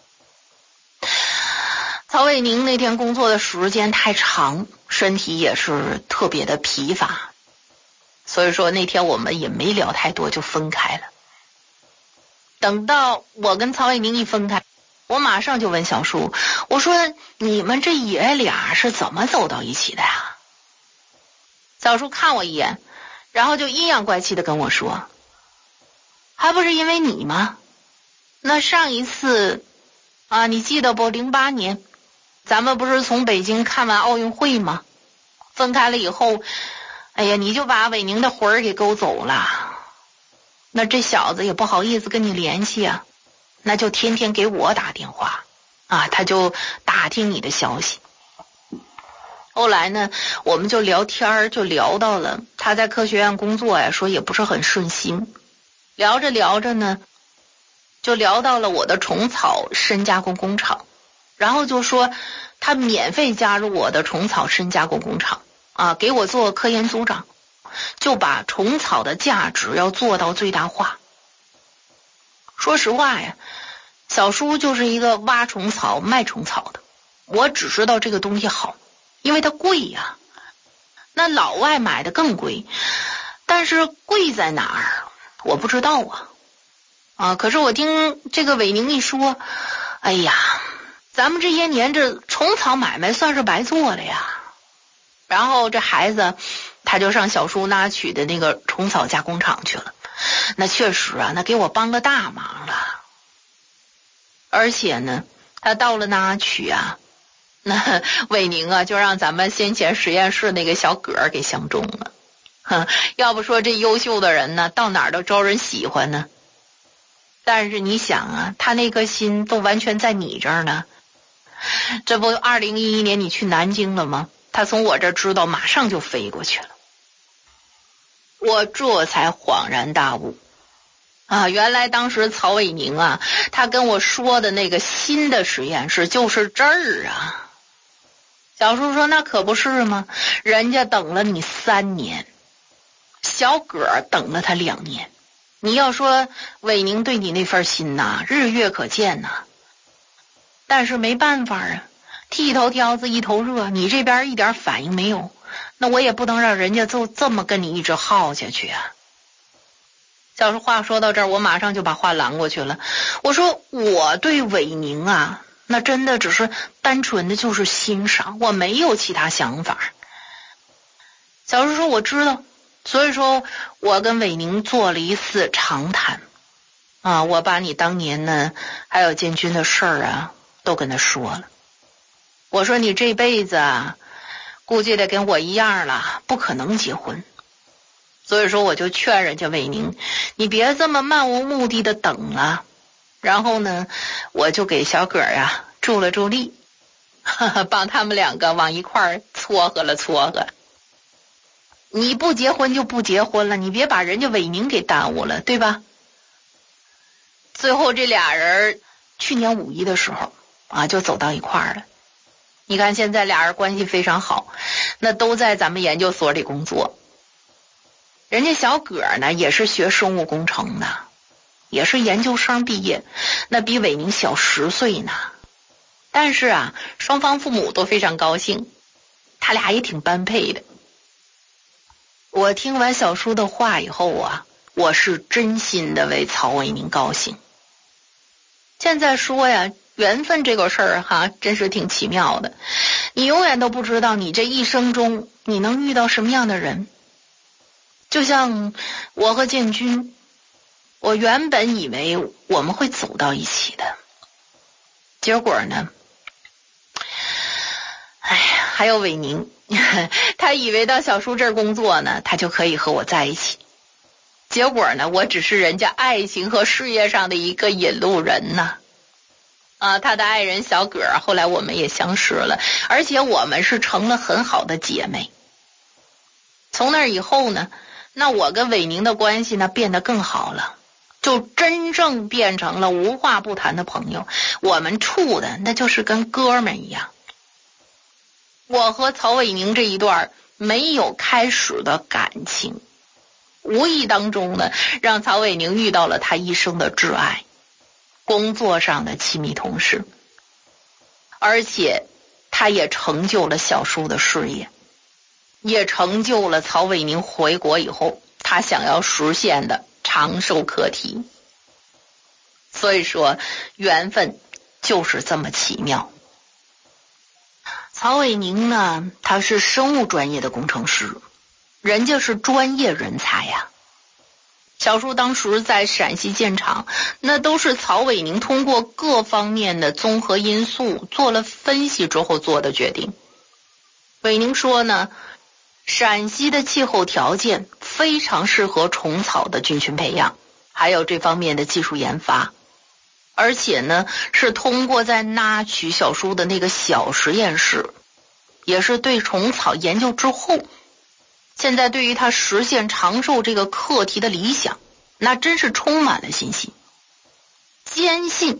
曹伟宁那天工作的时间太长，身体也是特别的疲乏，所以说那天我们也没聊太多就分开了。等到我跟曹伟宁一分开，我马上就问小叔，我说你们这爷俩是怎么走到一起的呀？小叔看我一眼，然后就阴阳怪气的跟我说，还不是因为你吗？那上一次啊，你记得不？零八年咱们不是从北京看完奥运会吗？分开了以后，哎呀，你就把伟宁的魂儿给勾走了。那这小子也不好意思跟你联系啊，那就天天给我打电话啊，他就打听你的消息。后来呢，我们就聊天，就聊到了他在科学院工作呀，说也不是很顺心。聊着聊着呢，就聊到了我的虫草深加工工厂然后就说他免费加入我的虫草深加工工厂啊，给我做科研组长，就把虫草的价值要做到最大化。说实话呀，小叔就是一个挖虫草卖虫草的，我只知道这个东西好，因为它贵呀。那老外买的更贵，但是贵在哪儿我不知道啊。啊，可是我听这个伟宁一说，哎呀，咱们这些年这虫草买卖算是白做了呀。然后这孩子他就上小叔那取的那个虫草加工厂去了，那确实啊，那给我帮了大忙了。而且呢，他到了那取啊，那伟宁啊就让咱们先前实验室那个小葛给相中了。哼，要不说这优秀的人呢，到哪儿都招人喜欢呢。但是你想啊，他那颗心都完全在你这儿呢。这不二零一一年你去南京了吗？他从我这儿知道，马上就飞过去了。我这才恍然大悟啊，原来当时曹伟宁啊，他跟我说的那个新的实验室就是这儿啊。小叔说那可不是吗？人家等了你三年，小葛等了他两年。你要说伟宁对你那份心呐，日月可见呐。但是没办法啊，剃头挑子一头热，你这边一点反应没有，那我也不能让人家就这么跟你一直耗下去啊。小叔话说到这儿，我马上就把话拦过去了。我说我对伟宁啊，那真的只是单纯的就是欣赏，我没有其他想法。小叔说我知道，所以说我跟伟宁做了一次长谈啊，我把你当年呢还有建军的事儿啊都跟他说了。我说你这辈子啊估计得跟我一样了，不可能结婚。所以说我就劝人家伟宁，你别这么漫无目的的等了。然后呢，我就给小葛啊助了助力，呵呵，帮他们两个往一块儿撮合了撮合。你不结婚就不结婚了，你别把人家伟宁给耽误了，对吧？最后这俩人去年五一的时候啊，就走到一块儿了。你看现在俩人关系非常好，那都在咱们研究所里工作。人家小葛呢也是学生物工程的，也是研究生毕业，那比伟宁小十岁呢。但是啊，双方父母都非常高兴，他俩也挺般配的。我听完小叔的话以后啊，我是真心的为曹伟宁高兴。现在说呀，缘分这个事儿哈，真是挺奇妙的。你永远都不知道你这一生中你能遇到什么样的人。就像我和建军，我原本以为我们会走到一起的，结果呢，哎呀，还有伟宁，他以为到小叔这儿工作呢，他就可以和我在一起。结果呢，我只是人家爱情和事业上的一个引路人呐。啊，他的爱人小葛，后来我们也相识了，而且我们是成了很好的姐妹。从那以后呢，那我跟伟宁的关系呢变得更好了，就真正变成了无话不谈的朋友。我们处的那就是跟哥们一样。我和曹伟宁这一段没有开始的感情，无意当中呢，让曹伟宁遇到了他一生的挚爱，工作上的亲密同事，而且他也成就了小叔的事业，也成就了曹伟宁回国以后他想要实现的长寿课题。所以说缘分就是这么奇妙。曹伟宁呢，他是生物专业的工程师，人家是专业人才呀。小叔当时在陕西建厂，那都是曹伟宁通过各方面的综合因素做了分析之后做的决定。伟宁说呢，陕西的气候条件非常适合虫草的菌群培养，还有这方面的技术研发。而且呢，是通过在那曲小叔的那个小实验室，也是对虫草研究之后，现在对于他实现长寿这个课题的理想，那真是充满了信心，坚信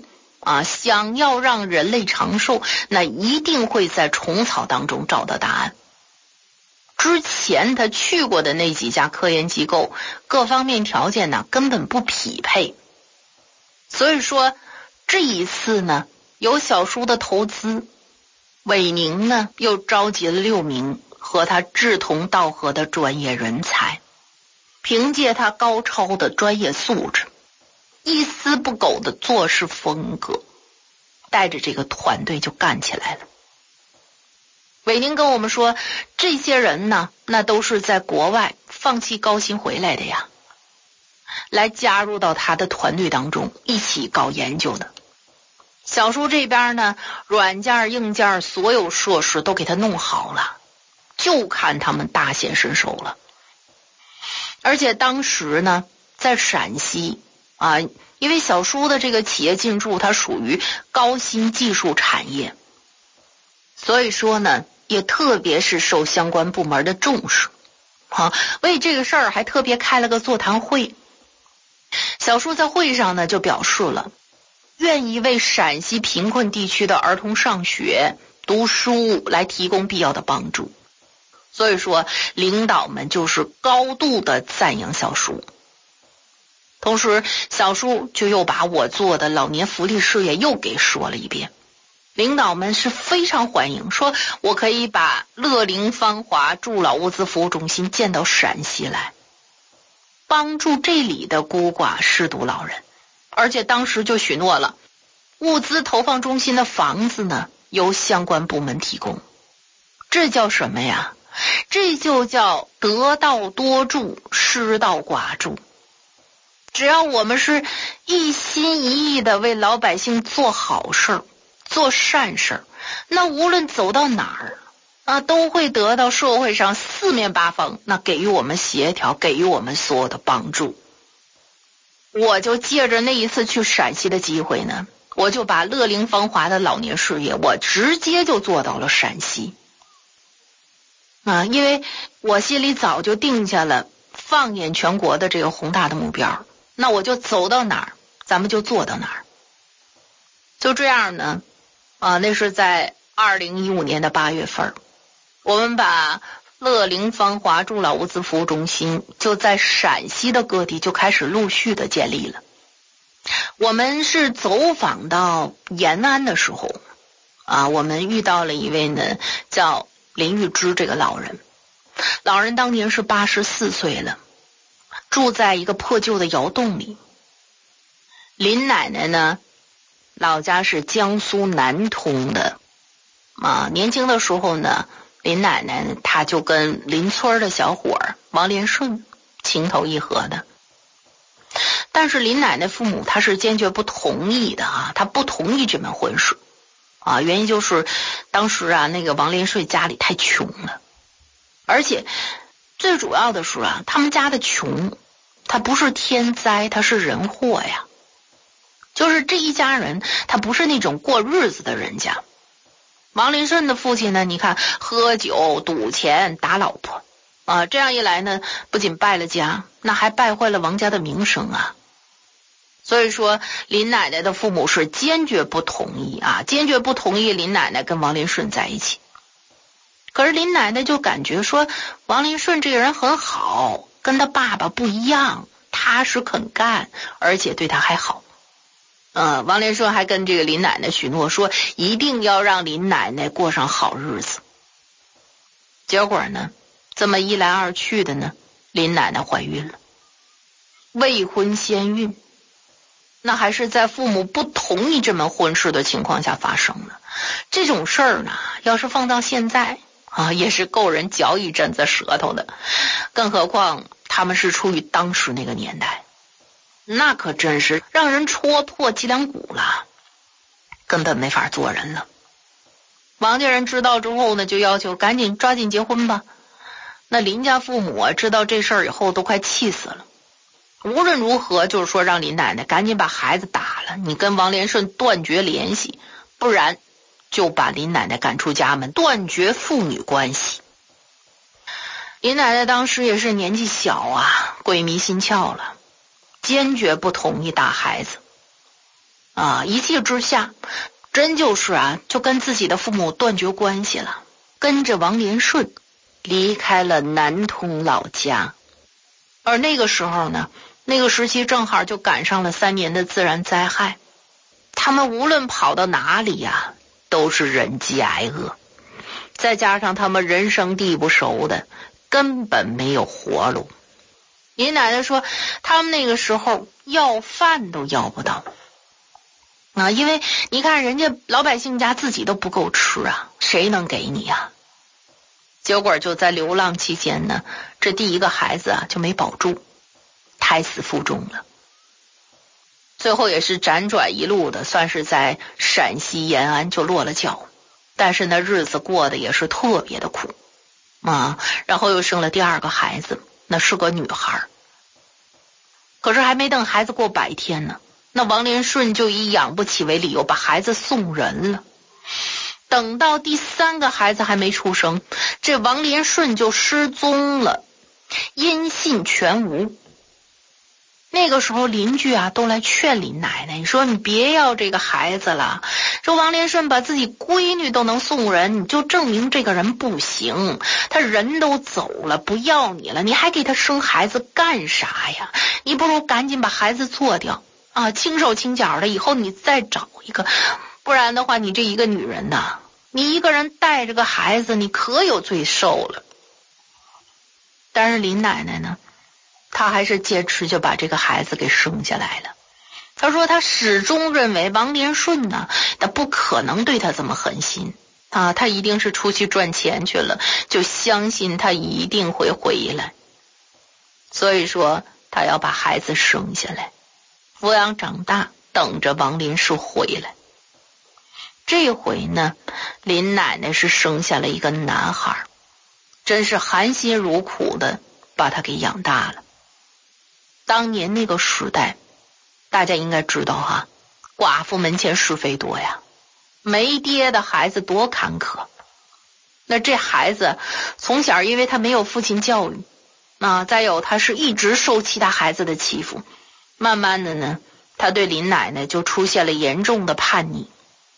啊，想要让人类长寿，那一定会在虫草当中找到答案。之前他去过的那几家科研机构，各方面条件呢根本不匹配。所以说这一次呢，有小叔的投资，韦宁呢又召集了六名和他志同道合的专业人才，凭借他高超的专业素质，一丝不苟的做事风格，带着这个团队就干起来了。韦宁跟我们说，这些人呢，那都是在国外放弃高薪回来的呀，来加入到他的团队当中一起搞研究的。小叔这边呢，软件硬件所有设施都给他弄好了，就看他们大显身手了。而且当时呢，在陕西啊，因为小叔的这个企业进驻它属于高新技术产业，所以说呢也特别是受相关部门的重视啊，为这个事儿还特别开了个座谈会。小叔在会上呢就表示了，愿意为陕西贫困地区的儿童上学读书来提供必要的帮助。所以说领导们就是高度的赞扬小叔。同时小叔就又把我做的老年福利事业又给说了一遍，领导们是非常欢迎，说我可以把乐龄芳华助老物资服务中心建到陕西来，帮助这里的孤寡失独老人。而且当时就许诺了，物资投放中心的房子呢由相关部门提供。这叫什么呀？这就叫得道多助，失道寡助。只要我们是一心一意的为老百姓做好事，做善事，那无论走到哪儿啊，都会得到社会上四面八方那给予我们协调，给予我们所有的帮助。我就借着那一次去陕西的机会呢，我就把乐龄芳华的老年事业我直接就做到了陕西啊，因为我心里早就定下了放眼全国的这个宏大的目标，那我就走到哪儿咱们就做到哪儿。就这样呢啊，那是在二零一五年的八月份，我们把乐龄芳华助老物资服务中心就在陕西的各地就开始陆续的建立了。我们是走访到延安的时候啊，我们遇到了一位呢叫林玉芝这个老人，老人当年是八十四岁了，住在一个破旧的窑洞里。林奶奶呢老家是江苏南通的啊，年轻的时候呢，林奶奶她就跟邻村的小伙儿王连顺情投意合的。但是林奶奶父母他是坚决不同意的啊，他不同意这门婚事啊，原因就是当时啊那个王连顺家里太穷了，而且最主要的是啊，他们家的穷他不是天灾，他是人祸呀。就是这一家人他不是那种过日子的人家。王连顺的父亲呢，你看喝酒赌钱打老婆啊，这样一来呢，不仅败了家，那还败坏了王家的名声啊。所以说林奶奶的父母是坚决不同意啊，坚决不同意林奶奶跟王连顺在一起。可是林奶奶就感觉说王连顺这个人很好，跟他爸爸不一样，踏实肯干，而且对他还好。呃，王连顺还跟这个林奶奶许诺说一定要让林奶奶过上好日子。结果呢这么一来二去的呢，林奶奶怀孕了，未婚先孕，那还是在父母不同意这门婚事的情况下发生的。这种事儿呢要是放到现在啊，也是够人嚼一阵子舌头的，更何况他们是处于当时那个年代，那可真是让人戳破脊梁骨了，根本没法做人了。王家人知道之后呢，就要求赶紧抓紧结婚吧。那林家父母啊，知道这事儿以后都快气死了。无论如何就是说让林奶奶赶紧把孩子打了，你跟王连顺断绝联系，不然就把林奶奶赶出家门，断绝父女关系。林奶奶当时也是年纪小啊，鬼迷心窍了，坚决不同意打孩子啊，一气之下，真就是啊，就跟自己的父母断绝关系了，跟着王连顺离开了南通老家。而那个时候呢，那个时期正好就赶上了三年的自然灾害，他们无论跑到哪里呀、啊，都是忍饥挨饿，再加上他们人生地不熟的，根本没有活路。林奶奶说，他们那个时候要饭都要不到啊，因为你看人家老百姓家自己都不够吃啊，谁能给你啊？结果就在流浪期间呢，这第一个孩子啊就没保住，胎死腹中了。最后也是辗转一路的，算是在陕西延安就落了脚，但是那日子过得也是特别的苦啊。然后又生了第二个孩子，那是个女孩。可是还没等孩子过百天呢，那王连顺就以养不起为理由把孩子送人了。等到第三个孩子还没出生，这王连顺就失踪了，音信全无。那个时候邻居啊都来劝林奶奶，你说你别要这个孩子了，说王连顺把自己闺女都能送人，你就证明这个人不行，他人都走了，不要你了，你还给他生孩子干啥呀？你不如赶紧把孩子做掉啊，轻手轻脚的，以后你再找一个，不然的话你这一个女人呐，你一个人带着个孩子，你可有罪受了。但是林奶奶呢，她还是坚持就把这个孩子给生下来了。她说她始终认为王连顺呢，他不可能对她这么狠心啊，他一定是出去赚钱去了，就相信他一定会回来。所以说他要把孩子生下来，抚养长大，等着王连顺回来。这回呢，林奶奶是生下了一个男孩，真是含辛茹苦的把他给养大了。当年那个时代，大家应该知道哈，寡妇门前是非多呀，没爹的孩子多坎坷。那这孩子从小因为他没有父亲教育啊，再有他是一直受其他孩子的欺负，慢慢的呢，他对林奶奶就出现了严重的叛逆。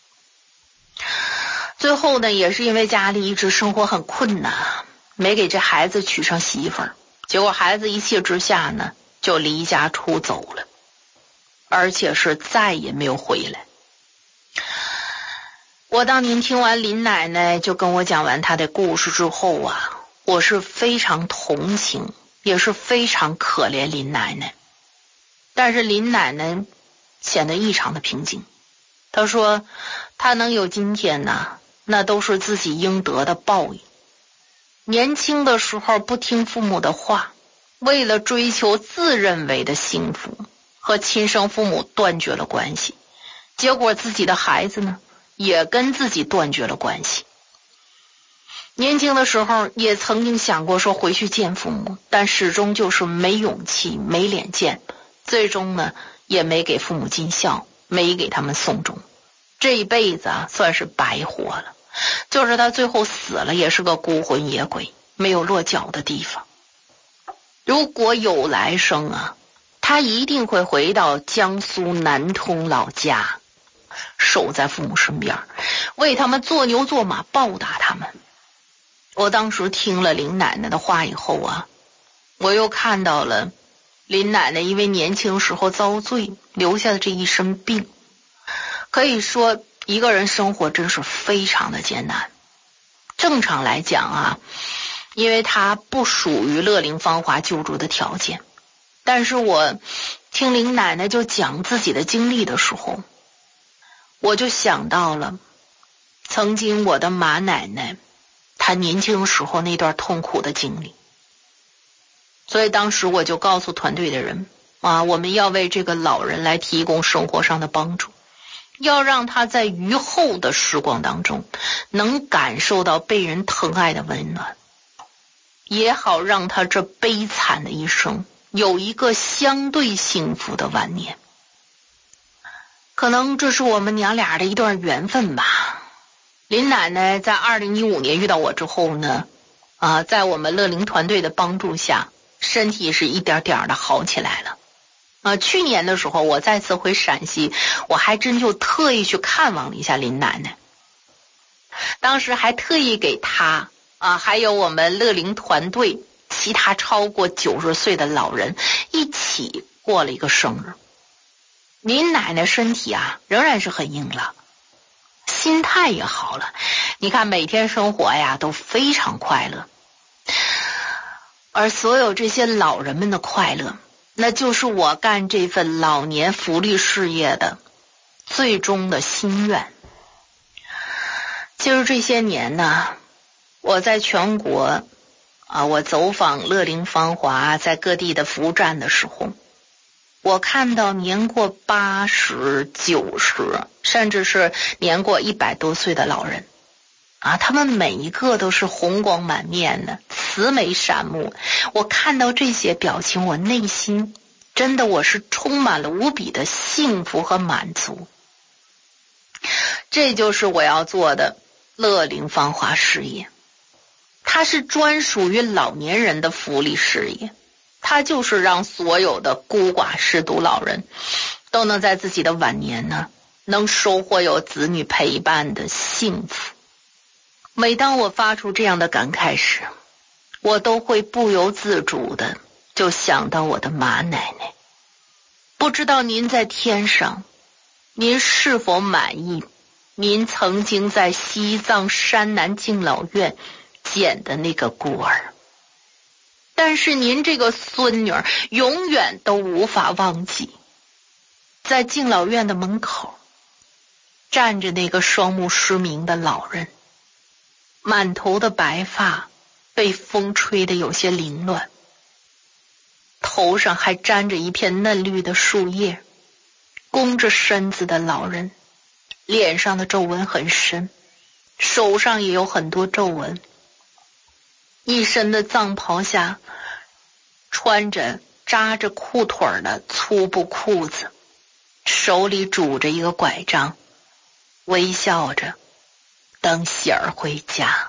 最后呢，也是因为家里一直生活很困难，没给这孩子娶上媳妇儿，结果孩子一气之下呢，就离家出走了，而且是再也没有回来。我当年听完林奶奶就跟我讲完她的故事之后啊，我是非常同情，也是非常可怜林奶奶。但是林奶奶显得异常的平静，她说她能有今天呢，那都是自己应得的报应。年轻的时候不听父母的话，为了追求自认为的幸福，和亲生父母断绝了关系，结果自己的孩子呢，也跟自己断绝了关系。年轻的时候也曾经想过说回去见父母，但始终就是没勇气，没脸见，最终呢也没给父母尽孝，没给他们送终，这一辈子啊算是白活了。就是他最后死了也是个孤魂野鬼，没有落脚的地方。如果有来生啊，他一定会回到江苏南通老家，守在父母身边，为他们做牛做马，报答他们。我当时听了林奶奶的话以后啊，我又看到了林奶奶因为年轻时候遭罪留下的这一身病。可以说一个人生活真是非常的艰难。正常来讲啊，因为他不属于乐龄芳华救助的条件，但是我听林奶奶就讲自己的经历的时候，我就想到了曾经我的马奶奶她年轻时候那段痛苦的经历。所以当时我就告诉团队的人啊，我们要为这个老人来提供生活上的帮助，要让他在余后的时光当中能感受到被人疼爱的温暖，也好让他这悲惨的一生有一个相对幸福的晚年。可能这是我们娘俩的一段缘分吧。林奶奶在二零一五年遇到我之后呢，啊，在我们乐龄团队的帮助下，身体是一点点的好起来了。 呃，去年的时候我再次回陕西，我还真就特意去看望了一下林奶奶。当时还特意给她啊，还有我们乐龄团队其他超过九十岁的老人一起过了一个生日。林奶奶身体啊仍然是很硬朗，心态也好了，你看每天生活呀都非常快乐。而所有这些老人们的快乐，那就是我干这份老年福利事业的最终的心愿。就是这些年呢，我在全国啊，我走访乐龄芳华，在各地的服务站的时候，我看到年过八十、九十，甚至是年过一百多岁的老人啊，他们每一个都是红光满面的，慈眉善目。我看到这些表情，我内心真的我是充满了无比的幸福和满足。这就是我要做的乐龄芳华事业，它是专属于老年人的福利事业，它就是让所有的孤寡失独老人都能在自己的晚年呢，能收获有子女陪伴的幸福。每当我发出这样的感慨时，我都会不由自主的就想到我的马奶奶。不知道您在天上，您是否满意您曾经在西藏山南敬老院捡的那个孤儿？但是您这个孙女儿永远都无法忘记，在敬老院的门口站着那个双目失明的老人，满头的白发被风吹得有些凌乱，头上还沾着一片嫩绿的树叶，弓着身子的老人脸上的皱纹很深，手上也有很多皱纹，一身的藏袍下穿着扎着裤腿的粗布裤子，手里拄着一个拐杖，微笑着等喜儿回家。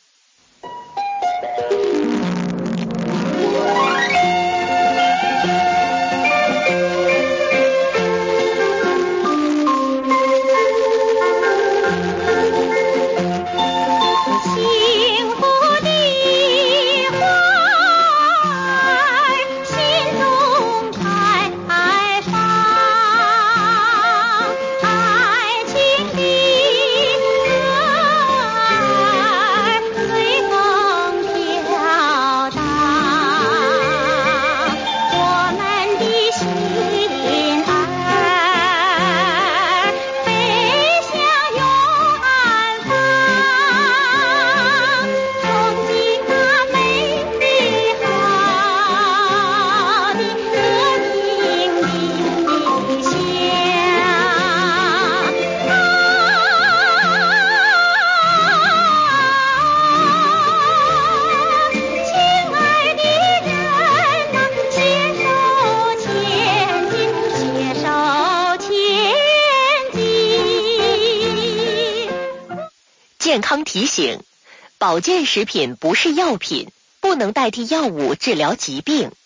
健康提醒：保健食品不是药品，不能代替药物治疗疾病。